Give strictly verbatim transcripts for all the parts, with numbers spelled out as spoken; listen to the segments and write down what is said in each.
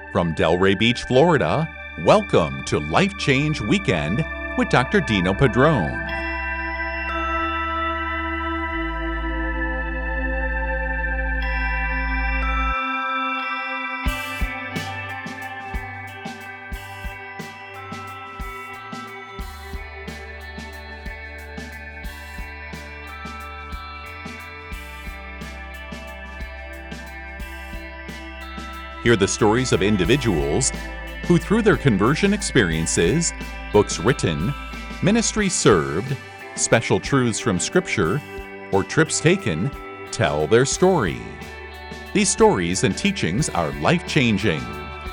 From Delray Beach, Florida, welcome to Life Change Weekend with Doctor Dino Padrone. Hear the stories of individuals who, through their conversion experiences, books written, ministry served, special truths from Scripture, or trips taken, tell their story. These stories and teachings are life-changing.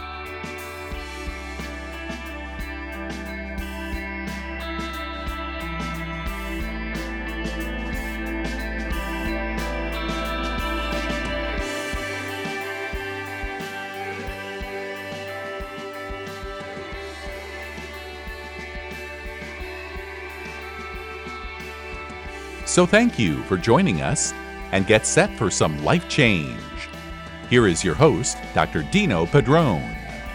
So thank you for joining us and get set for some life change. Here is your host, Doctor Dino Padrone.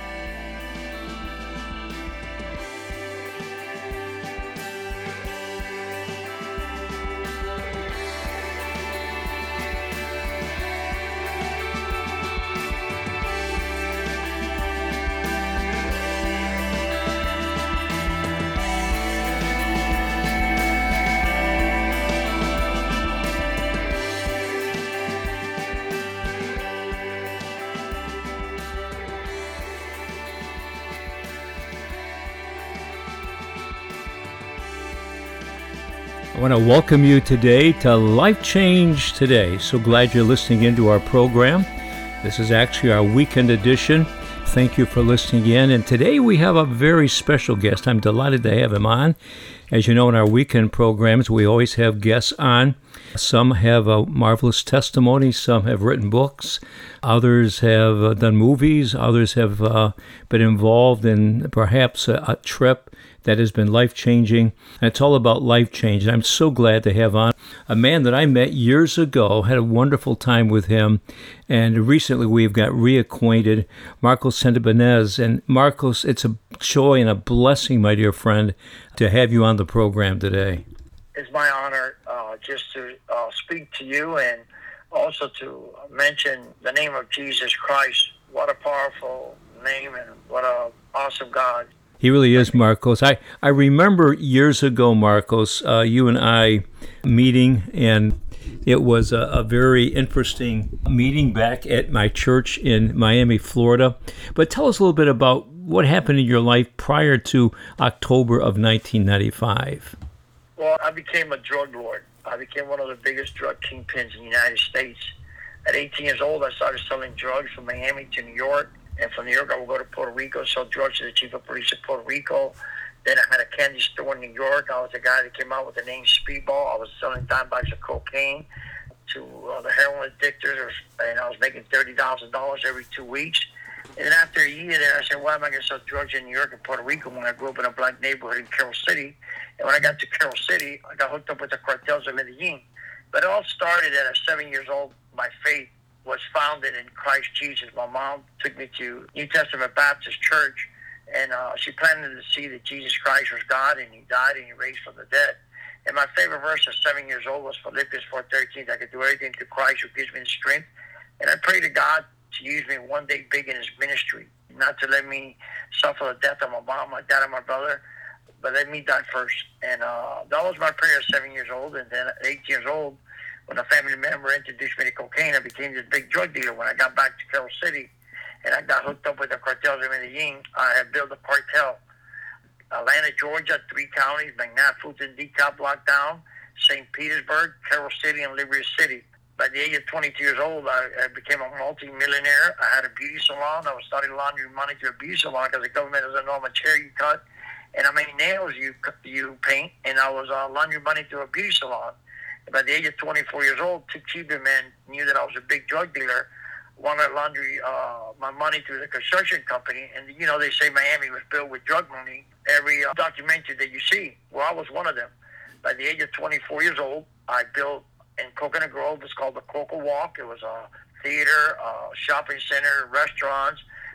I want to welcome you today to Life Change Today. So glad you're listening into our program. This is actually our weekend edition. Thank you for listening in. And today we have a very special guest. I'm delighted to have him on. As you know, in our weekend programs, we always have guests on. Some have a marvelous testimony. Some have written books. Others have uh, done movies. Others have uh, been involved in perhaps a, a trip that has been life-changing, and it's all about life change. And I'm so glad to have on a man that I met years ago, had a wonderful time with him, and recently we've got reacquainted, Marcos Santibanez. And Marcos, it's a joy and a blessing, my dear friend, to have you on the program today. It's my honor uh, just to uh, speak to you and also to mention the name of Jesus Christ. What a powerful name and what an awesome God. He really is, Marcos. I, I remember years ago, Marcos, uh, you and I meeting, and it was a, a very interesting meeting back at my church in Miami, Florida. But tell us a little bit about what happened in your life prior to October of nineteen ninety-five. Well, I became a drug lord. I became one of the biggest drug kingpins in the United States. At eighteen years old, I started selling drugs from Miami to New York. And from New York, I would go to Puerto Rico, sell drugs to the chief of police of Puerto Rico. Then I had a candy store in New York. I was the guy that came out with the name Speedball. I was selling dime bags of cocaine to uh, the heroin addictors, and I was making thirty thousand dollars every two weeks. And then after a year there, I said, why am I going to sell drugs in New York and Puerto Rico when I grew up in a black neighborhood in Carroll City? And when I got to Carroll City, I got hooked up with the cartels of Medellin. But it all started at seven years old. My faith was founded in Christ Jesus. My mom took me to New Testament Baptist Church, and uh, she planted to see that Jesus Christ was God, and He died and He raised from the dead. And my favorite verse at seven years old was Philippians four thirteen. I can do everything through Christ who gives me the strength. And I pray to God to use me one day big in His ministry, not to let me suffer the death of my mom, my dad, and my brother, but let me die first. And uh, that was my prayer at seven years old. And then at eight years old, when a family member introduced me to cocaine, I became this big drug dealer. When I got back to Carroll City and I got hooked up with the cartels of Medellin, I had built a cartel. Atlanta, Georgia, three counties, McNabb, Fulton, DeKalb locked down, Saint Petersburg, Carroll City, and Liberty City. By the age of twenty-two years old, I, I became a multi-millionaire. I had a beauty salon. I was starting laundering money to a beauty salon because the government doesn't know how much hair you cut and how many nails you you paint. And I was uh, laundering money to a beauty salon. By the age of twenty-four years old, two Cuban men knew that I was a big drug dealer, wanted to laundry uh, my money to the construction company. And, you know, they say Miami was built with drug money. Every uh, documentary that you see, well, I was one of them. By the age of twenty-four years old, I built in Coconut Grove. It's called the Coco Walk. It was a theater, uh, shopping center, restaurants.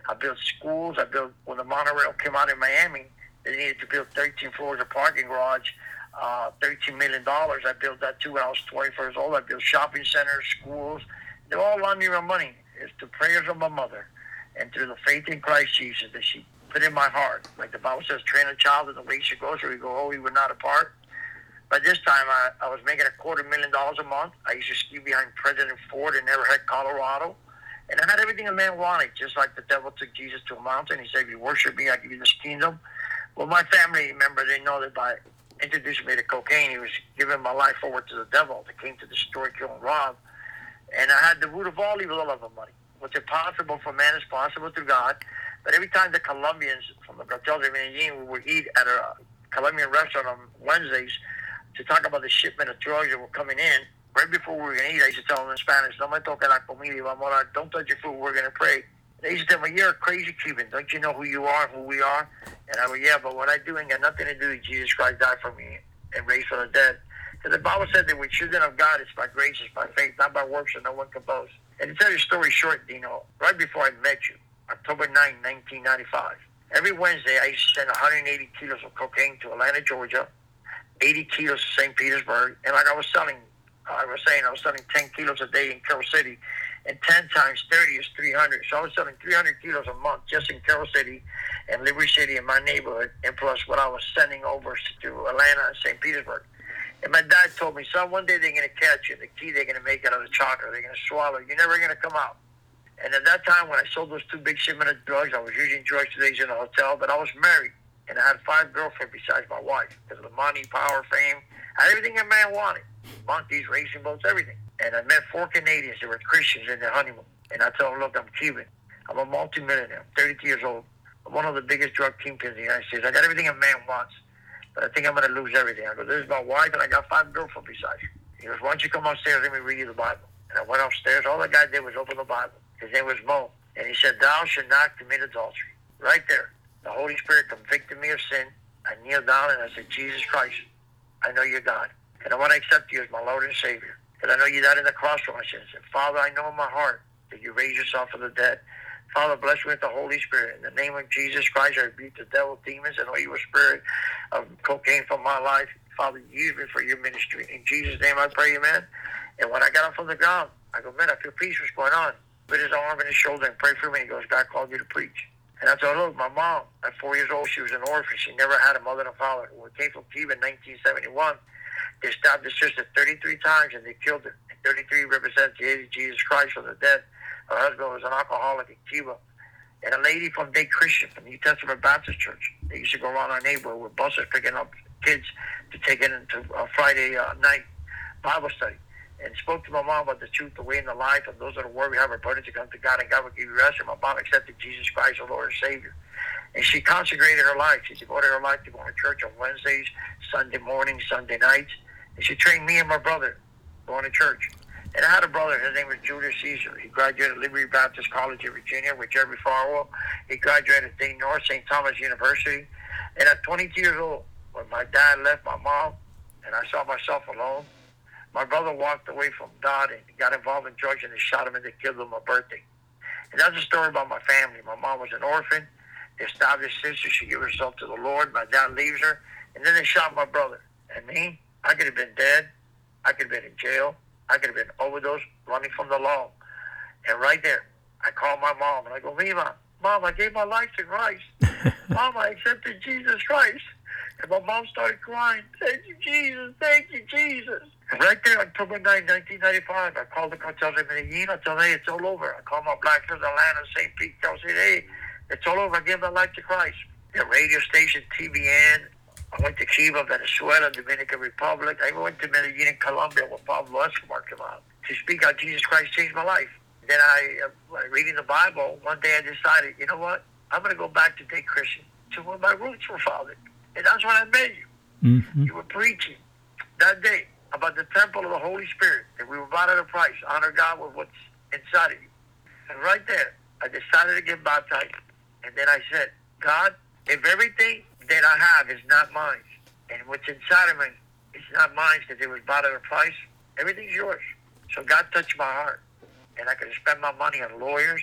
I built schools. I built, when the monorail came out in Miami, they needed to build thirteen floors of parking garage, uh, thirteen million dollars. I built that too when I was twenty-four years old. I built shopping centers, schools. They're all on me with money. It's the prayers of my mother and through the faith in Christ Jesus that she put in my heart. Like the Bible says, train a child in the way she goes, or we go, oh, we were not apart. By this time, I, I was making a quarter million dollars a month. I used to ski behind President Ford in Everett, Colorado. And I had everything a man wanted, just like the devil took Jesus to a mountain. He said, if you worship me, I give you this kingdom. Well, my family member, they know that by introducing me to cocaine, he was giving my life over to the devil that came to destroy, kill, and rob. And I had the root of all evil, the love of money. What's impossible for man is possible through God. But every time the Colombians from the cartels of Medellin, we would eat at a Colombian restaurant on Wednesdays to talk about the shipment of drugs that were coming in, right before we were going to eat, I used to tell them in Spanish, no me toque la comida, vamos a, don't touch your food, we're going to pray. They used to tell me, you're a crazy Cuban, don't you know who you are, who we are? And I go, yeah, but what I do ain't got nothing to do with Jesus Christ died for me and raised from the dead. Because the Bible said that we're children of God, it's by grace, it's by faith, not by works, and no one can boast. And to tell your story short, Dino, right before I met you, October ninth, nineteen ninety-five, every Wednesday I used to send one hundred eighty kilos of cocaine to Atlanta, Georgia, eighty kilos to Saint Petersburg, and like I was selling, I was saying I was selling ten kilos a day in Carroll City, and ten times thirty is three hundred. So I was selling three hundred kilos a month just in Carroll City and Liberty City in my neighborhood, and plus what I was sending over to Atlanta and Saint Petersburg. And my dad told me, son, one day they're going to catch you. The key they're going to make out of the chocolate. They're going to swallow. You're never going to come out. And at that time, when I sold those two big shipments of drugs, I was using drugs two days in a hotel, but I was married. And I had five girlfriends besides my wife. Because of the money, power, fame. I had everything a man wanted. Monkeys, racing boats, everything. And I met four Canadians that were Christians in their honeymoon. And I told them, look, I'm Cuban. I'm a multimillionaire. I'm thirty-two years old. I'm one of the biggest drug kingpins in the United States. I got everything a man wants. But I think I'm going to lose everything. I go, this is my wife, and I got five girlfriends besides you. He goes, why don't you come upstairs, let me read you the Bible. And I went upstairs. All the guy did was open the Bible. His name was Mo. And he said, thou shalt not commit adultery. Right there. The Holy Spirit convicted me of sin. I kneeled down and I said, Jesus Christ, I know you're God. And I want to accept you as my Lord and Savior. Because I know you died in the cross for my sins. And Father, I know in my heart that you raised yourself from the dead. Father, bless me with the Holy Spirit. In the name of Jesus Christ, I rebuke the devil, demons, and all evil spirit of cocaine from my life. Father, use me for your ministry. In Jesus' name I pray, amen. And when I got up from the ground, I go, man, I feel peace. What's going on? Put his arm in his shoulder and pray for me. He goes, God called you to preach. And I told, look, my mom, at four years old, she was an orphan. She never had a mother and a father. When we came from Cuba in nineteen seventy-one, they stabbed her sister thirty-three times and they killed her. And thirty-three represents Jesus Christ from the dead. Her husband was an alcoholic in Cuba. And a lady from Day Christian, from the New Testament Baptist Church, they used to go around our neighborhood with buses picking up kids to take in into a Friday uh, night Bible study. And spoke to my mom about the truth, the way, and the life, and those are the word we have our burden to come to God, and God will give you rest. And my mom accepted Jesus Christ, our Lord and Savior. And she consecrated her life. She devoted her life to going to church on Wednesdays, Sunday mornings, Sunday nights. And she trained me and my brother going to church. And I had a brother, his name was Julius Caesar. He graduated at Liberty Baptist College in Virginia with Jerry Farwell. He graduated at Dayton North, Saint Thomas University. And at twenty-two years old, when my dad left my mom and I saw myself alone, my brother walked away from God and got involved in drugs, and they shot him and they killed him on my birthday. And that's a story about my family. My mom was an orphan. They stabbed his sister. She gave herself to the Lord. My dad leaves her. And then they shot my brother. And me, I could have been dead. I could have been in jail. I could have been overdosed, running from the law. And right there, I called my mom, and I go, Mima, Mom, I gave my life to Christ. Mom, I accepted Jesus Christ. And my mom started crying. Thank you, Jesus. Thank you, Jesus. And right there, October ninth, nineteen ninety-five, I called the cartels in Medellin. I told them, hey, it's all over. I called my black friends in Atlanta, Saint Pete. I said, hey, it's all over. I gave my life to Christ. The radio station, T V N. I went to Cuba, Venezuela, Dominican Republic. I even went to Medellin in Colombia where Pablo Escobar came out to speak how Jesus Christ changed my life. Then I, uh, reading the Bible, one day I decided, you know what? I'm going to go back to Day Christian, to where my roots were founded. And that's when I met you. Mm-hmm. You were preaching that day about the temple of the Holy Spirit, that we were bought at a price. Honor God with what's inside of you. And right there, I decided to get baptized. And then I said, God, if everything that I have is not mine, and what's inside of me is not mine because it was bought at a price, everything's yours. So God touched my heart. And I could spend my money on lawyers,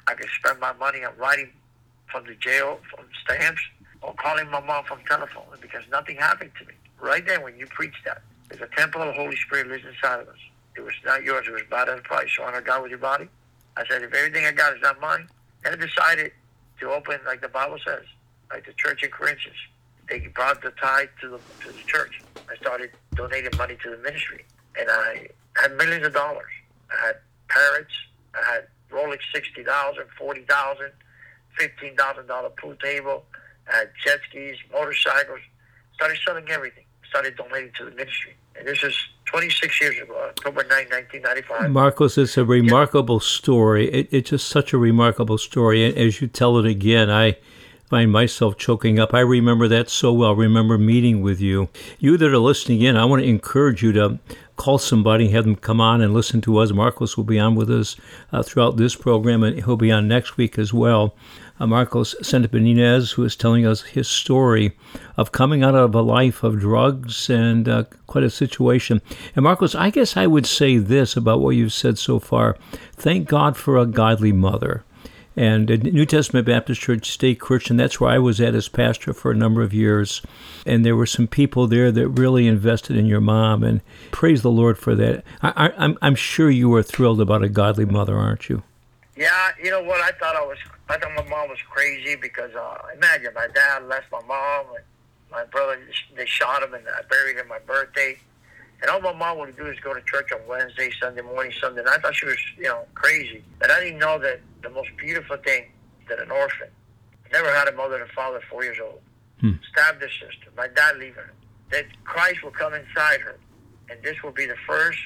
I could spend my money on writing from the jail, from stamps, or calling my mom from telephone, because nothing happened to me. Right then, when you preach that, there's a temple of the Holy Spirit lives inside of us. It was not yours. It was bought at a price. So honor God with your body. I said, if everything I got is not mine, and I decided to open, like the Bible says, like the church in Corinthians. They brought the tithe to the to the church. I started donating money to the ministry, and I had millions of dollars. I had parrots. I had Rolex sixty thousand, forty thousand, fifteen thousand dollar pool table. I had jet skis, motorcycles. Started selling everything. Started donating to the ministry, and this is twenty-six years ago, October ninth, nineteen ninety-five. Marcos, it's a remarkable yeah. story. It, it's just such a remarkable story, and as you tell it again, I find myself choking up. I remember that so well. I remember meeting with you. You that are listening in, I want to encourage you to call somebody, have them come on and listen to us. Marcos will be on with us uh, throughout this program, and he'll be on next week as well. Uh, Marcos Santabanez, who is telling us his story of coming out of a life of drugs and uh, quite a situation. And Marcos, I guess I would say this about what you've said so far. Thank God for a godly mother. And at New Testament Baptist Church, stay Christian. That's where I was at as pastor for a number of years. And there were some people there that really invested in your mom. And praise the Lord for that. I, I, I'm, I'm sure you were thrilled about a godly mother, aren't you? Yeah, you know what? I thought I was. I thought my mom was crazy because uh, imagine my dad left my mom and my brother. They shot him and I buried him on my birthday. And all my mom would do is go to church on Wednesday, Sunday morning, Sunday night. I thought she was, you know, crazy. But I didn't know that the most beautiful thing that an orphan never had a mother and father, four years old, hmm. stabbed her sister, my dad leaving her, that Christ will come inside her, and this will be the first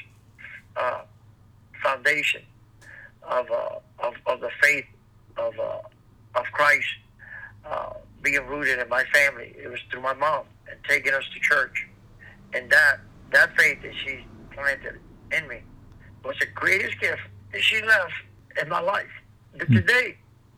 uh, foundation of, uh, of of the faith of uh, of Christ uh, being rooted in my family. It was through my mom and taking us to church, and that. That faith that she planted in me was the greatest gift that she left in my life. But today,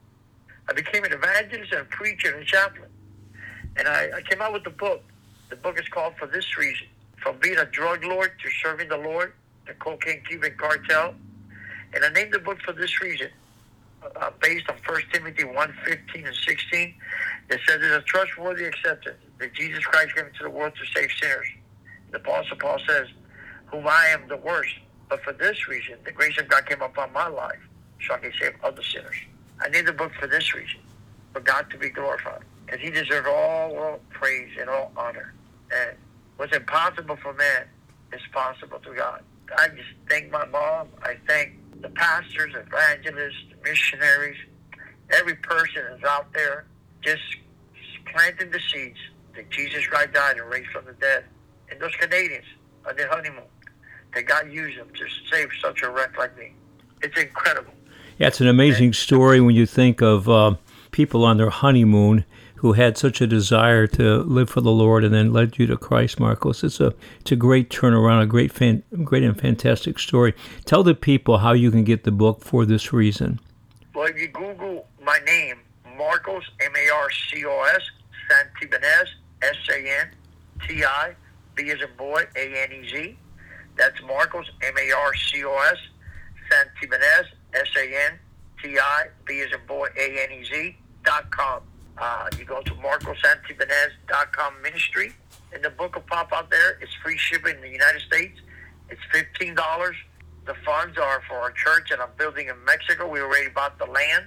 I became an evangelist and a preacher and a chaplain. And I, I came out with the book. The book is called For This Reason. From being a drug lord to serving the Lord, the cocaine Cuban cartel. And I named the book For This Reason, uh, based on First Timothy one, fifteen and sixteen. That says it's a trustworthy acceptance that Jesus Christ came into the world to save sinners. The Apostle Paul says, whom I am the worst, but for this reason, the grace of God came upon my life, so I can save other sinners. I named the book for this reason, for God to be glorified, because he deserves all world praise and all honor. And what's impossible for man is possible to God. I just thank my mom. I thank the pastors, evangelists, missionaries, every person that's out there just planting the seeds that Jesus Christ died and raised from the dead. And those Canadians on their honeymoon, that God used them to save such a wreck like me. It's incredible. Yeah, it's an amazing and, story when you think of uh, people on their honeymoon who had such a desire to live for the Lord and then led you to Christ, Marcos. It's a it's a great turnaround, a great fan, great and fantastic story. Tell the people how you can get the book For This Reason. Well, if you Google my name, Marcos, M A R C O S, Santibanez, S A N T I, B as in boy, A N E Z. That's Marcos, M A R C O S, Santibanez, S A N T I, B as in boy, A N E Z, dot com. Uh, you go to marcos santibanez dot com ministry, and the book will pop out there. It's free shipping in the United States. It's fifteen dollars. The funds are for our church that I'm building in Mexico. We already bought the land,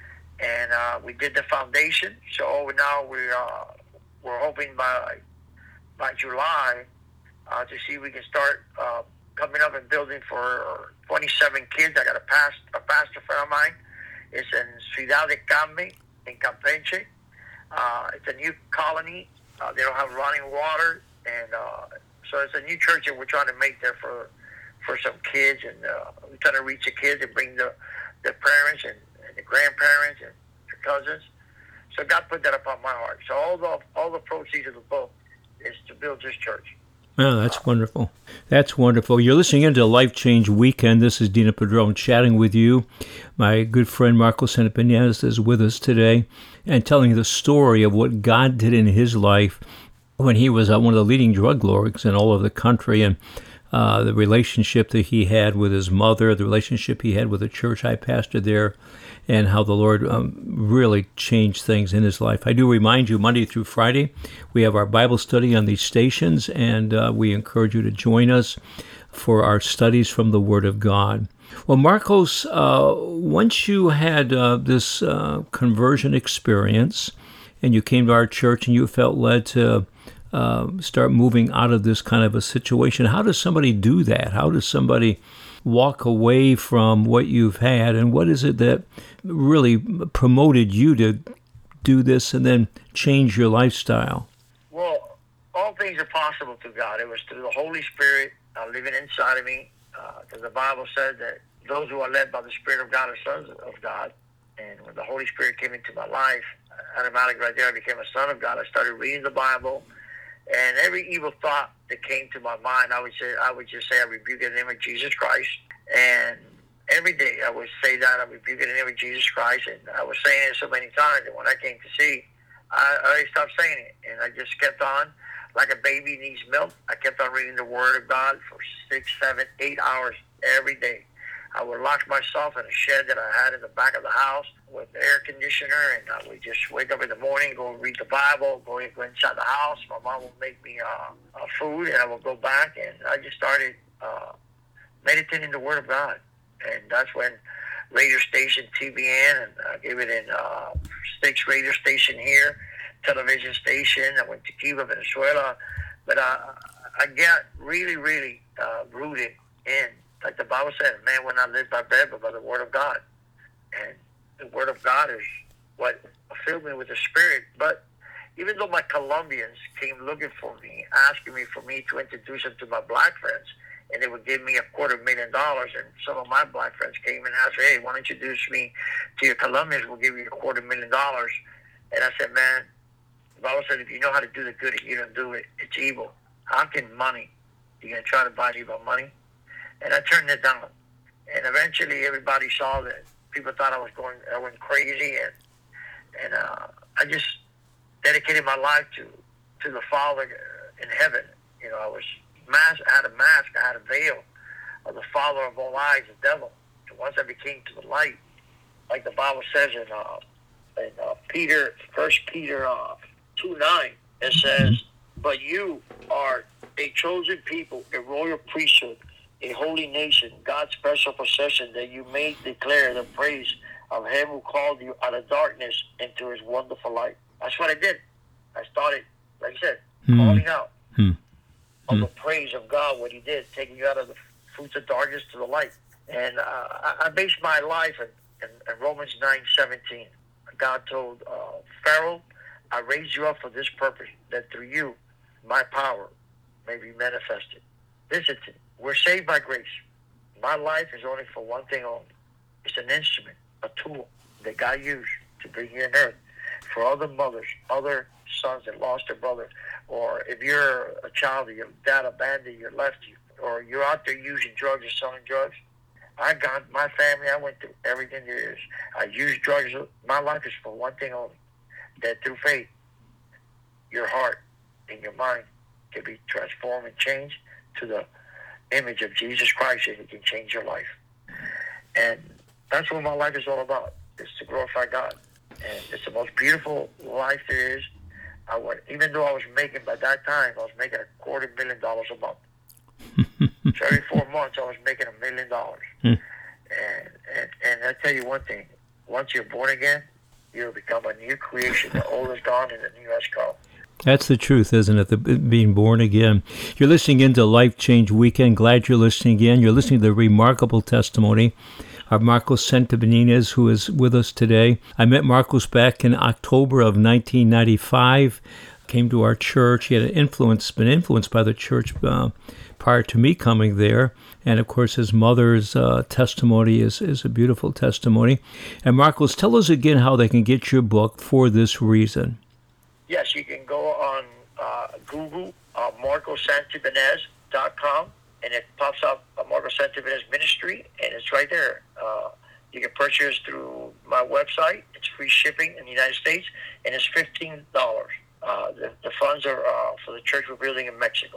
and uh, we did the foundation. So now we're, uh, we're hoping by... by July, uh, to see if we can start uh, coming up and building for twenty-seven kids. I got a, past, a pastor friend of mine. It's in Ciudad de Campe, in Campeche. Uh, it's a new colony. Uh, they don't have running water. And uh, so it's a new church that we're trying to make there for for some kids. And uh, we're trying to reach the kids and bring the, the parents and, and the grandparents and their cousins. So God put that upon my heart. So all the, all the proceeds of the book is to build this church. Oh, that's wonderful. That's wonderful. You're listening into Life Change Weekend. This is Dina Padron chatting with you. My good friend Marcos Santabanez is with us today and telling the story of what God did in his life when he was uh, one of the leading drug lords in all of the country. And uh, the relationship that he had with his mother, the relationship he had with the church I pastored there, and how the Lord um, really changed things in his life. I do remind you, Monday through Friday, we have our Bible study on these stations, and uh, we encourage you to join us for our studies from the Word of God. Well, Marcos, uh, once you had uh, this uh, conversion experience, and you came to our church and you felt led to uh, start moving out of this kind of a situation, how does somebody do that? How does somebody walk away from what you've had, and what is it that really promoted you to do this and then change your lifestyle? Well, all things are possible to God. It was through the Holy Spirit uh, living inside of me, because uh, the Bible said that those who are led by the Spirit of God are sons of God. And when the Holy Spirit came into my life, automatically right there, I became a son of God. I started reading the Bible, and every evil thought that came to my mind, I would say, I would just say, I rebuke it in the name of Jesus Christ. And every day I would say that, I rebuke it in the name of Jesus Christ. And I was saying it so many times that when I came to see, I, I stopped saying it. And I just kept on, like a baby needs milk. I kept on reading the Word of God for six, seven, eight hours every day. I would lock myself in a shed that I had in the back of the house with air conditioner, and I would just wake up in the morning, go read the Bible, go, go inside the house. My mom would make me uh, uh, food, and I would go back, and I just started uh, meditating the Word of God. And that's when radio station T B N, and I gave it in uh, six radio station here, television station. I went to Cuba, Venezuela, but uh, I got really, really uh, rooted in, like the Bible said, man will not live by bread, but by the Word of God. And the Word of God is what filled me with the Spirit. But even though my Colombians came looking for me, asking me for me to introduce them to my black friends, and they would give me a quarter million dollars, and some of my black friends came and asked, hey, why don't you introduce me to your Colombians? We'll give you a quarter million dollars. And I said, man, the Bible said, if you know how to do the good and you don't do it, it's evil. How can money, you're going to try to buy me by money? And I turned it down. And eventually everybody saw that people thought I was going, I went crazy. And and uh, I just dedicated my life to, to the Father in heaven. You know, I was mask, I had a mask, I had a veil of the Father of all eyes, the devil. And once I became to the light, like the Bible says in, uh, in uh, Peter, First Peter uh, two nine, it says, but you are a chosen people, a royal priesthood, a holy nation, God's special possession, that you may declare the praise of him who called you out of darkness into his wonderful light. That's what I did. I started, like I said, mm. calling out mm. of mm. the praise of God, what he did, taking you out of the fruits of darkness to the light. And uh, I, I based my life in, in, in Romans nine seventeen. God told uh, Pharaoh, I raised you up for this purpose, that through you, my power may be manifested. Listen to me. We're saved by grace. My life is only for one thing only. It's an instrument, a tool that God used to bring you on earth. For other mothers, other sons that lost their brother, or if you're a child, your dad abandoned you, left you, or you're out there using drugs or selling drugs. I got my family, I went through everything there is. I used drugs. My life is for one thing only, that through faith, your heart and your mind can be transformed and changed to the image of Jesus Christ, and it can change your life. And that's what my life is all about, is to glorify God. And it's the most beautiful life there is. I went, even though I was making, by that time, I was making a quarter million dollars a month. So every four months, I was making a million dollars. And, and and I tell you one thing, once you're born again, you'll become a new creation. The old is gone and the new has come. That's the truth, isn't it? The, being born again. You're listening into Life Change Weekend. Glad you're listening again. You're listening to the remarkable testimony of Marcos Santibanez, who is with us today. I met Marcos back in October of nineteen ninety-five. Came to our church. He had an influence, been influenced by the church uh, prior to me coming there. And of course, his mother's uh, testimony is, is a beautiful testimony. And Marcos, tell us again how they can get your book, For This Reason. Yes, you can go on uh, Google, uh, Marcos Santibanez dot com, and it pops up uh, Marcos Santibanez Ministry, and it's right there. Uh, you can purchase through my website. It's free shipping in the United States, and it's fifteen dollars. Uh, the, the funds are uh, for the church we're building in Mexico.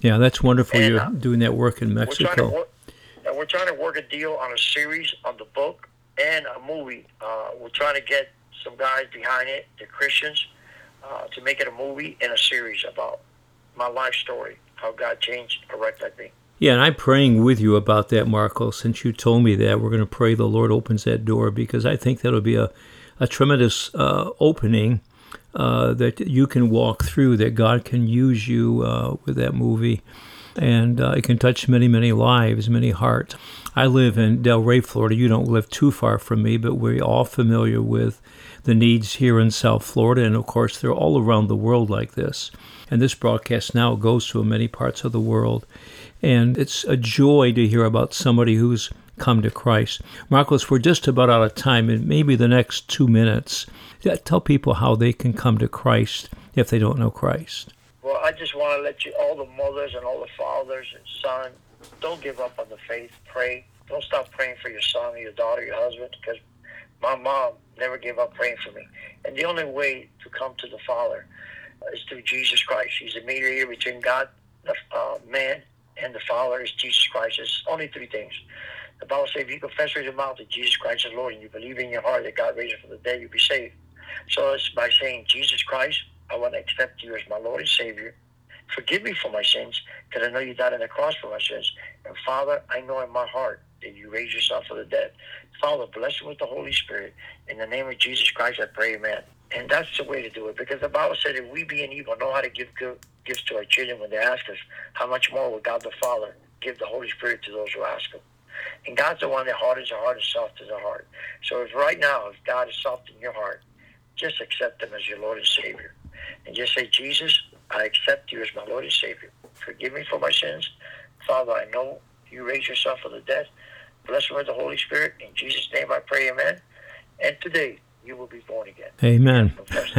Yeah, that's wonderful. And, You're uh, doing that work in We're trying, to Mexico. work, uh, we're trying to work a deal on a series on the book and a movie. Uh, we're trying to get some guys behind it, the Christians, uh, to make it a movie and a series about my life story, how God changed or wrecked me. Yeah, and I'm praying with you about that, Marco. Since you told me that, we're going to pray the Lord opens that door, because I think that'll be a, a tremendous uh, opening uh, that you can walk through, that God can use you uh, with that movie. And uh, it can touch many, many lives, many hearts. I live in Delray, Florida. You don't live too far from me, but we're all familiar with the needs here in South Florida. And, of course, they're all around the world like this. And this broadcast now goes to many parts of the world. And it's a joy to hear about somebody who's come to Christ. Marcos, we're just about out of time, and maybe the next two minutes, tell people how they can come to Christ if they don't know Christ. Well, I just want to let you, all the mothers and all the fathers and sons, don't give up on the faith. Pray. Don't stop praying for your son or your daughter, your husband, because my mom never gave up praying for me. And the only way to come to the Father is through Jesus Christ. He's a mediator between God, the uh, man, and the Father is Jesus Christ. It's only three things. The Bible says if you confess with your mouth that Jesus Christ is Lord and you believe in your heart that God raised him from the dead, you'll be saved. So it's by saying, Jesus Christ, I want to accept you as my Lord and Savior. Forgive me for my sins, because I know you died on the cross for my sins. And Father, I know in my heart that you raised yourself from the dead. Father, bless him with the Holy Spirit. In the name of Jesus Christ, I pray, amen. And that's the way to do it, because the Bible said if we being evil know how to give good gifts to our children when they ask us, how much more will God the Father give the Holy Spirit to those who ask him? And God's the one that hardens the heart and softens the heart. So if right now, if God is soft in your heart, just accept him as your Lord and Savior. And just say, Jesus, I accept you as my Lord and Savior. Forgive me for my sins. Father, I know you raised yourself from the dead. Bless me with the Holy Spirit. In Jesus' name I pray, amen. And today, you will be born again. Amen.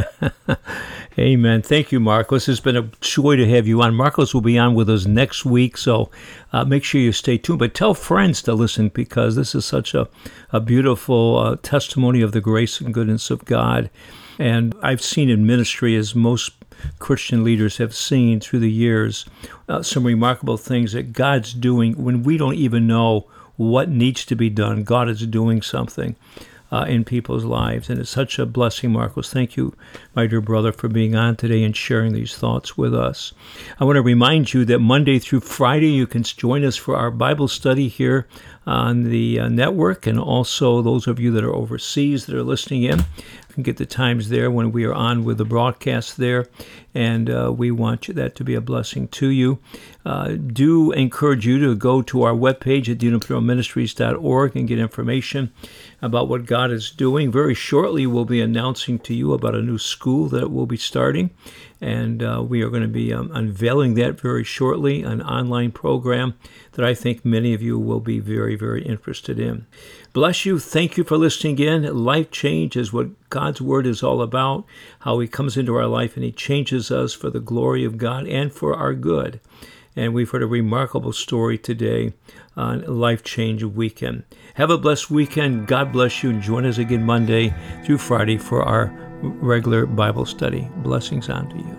Amen. Thank you, Marcos. It's been a joy to have you on. Marcos will be on with us next week, so uh, make sure you stay tuned. But tell friends to listen, because this is such a, a beautiful uh, testimony of the grace and goodness of God. And I've seen in ministry, as most Christian leaders have seen through the years, uh, some remarkable things that God's doing when we don't even know what needs to be done. God is doing something Uh, in people's lives. And it's such a blessing, Marcos. Thank you, my dear brother, for being on today and sharing these thoughts with us. I want to remind you that Monday through Friday, you can join us for our Bible study here on the uh, network, and also those of you that are overseas that are listening in can get the times there when we are on with the broadcast there, and uh, we want you, that to be a blessing to you. Uh, do encourage you to go to our webpage at dino padron ministries dot org and get information about what God is doing. Very shortly, we'll be announcing to you about a new school that will be starting, and uh, we are going to be um, unveiling that very shortly, an online program that I think many of you will be very, very interested in. Bless you. Thank you for listening in. Life change is what God's Word is all about, how He comes into our life and He changes us for the glory of God and for our good. And we've heard a remarkable story today on Life Change Weekend. Have a blessed weekend. God bless you. And join us again Monday through Friday for our regular Bible study. Blessings on to you.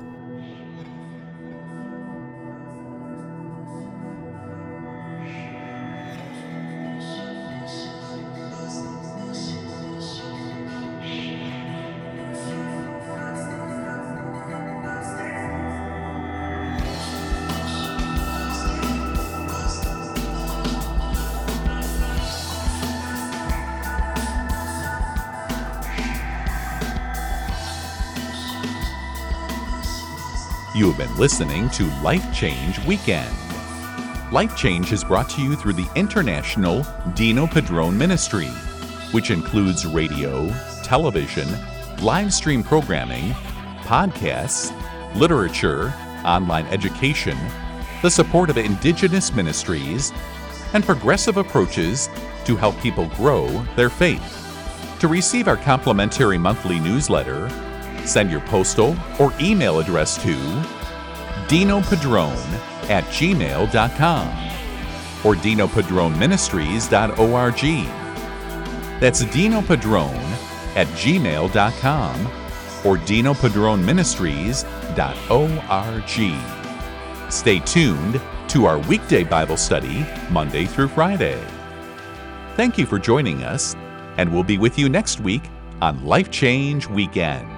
You have been listening to Life Change Weekend. Life Change is brought to you through the International Dino Padron Ministry, which includes radio, television, live stream programming, podcasts, literature, online education, the support of indigenous ministries, and progressive approaches to help people grow their faith. To receive our complimentary monthly newsletter, send your postal or email address to dinopadron at gmail dot com or dino padron ministries dot org. That's dinopadron at gmail dot com or dino padron ministries dot org. Stay tuned to our weekday Bible study, Monday through Friday. Thank you for joining us, and we'll be with you next week on Life Change Weekend.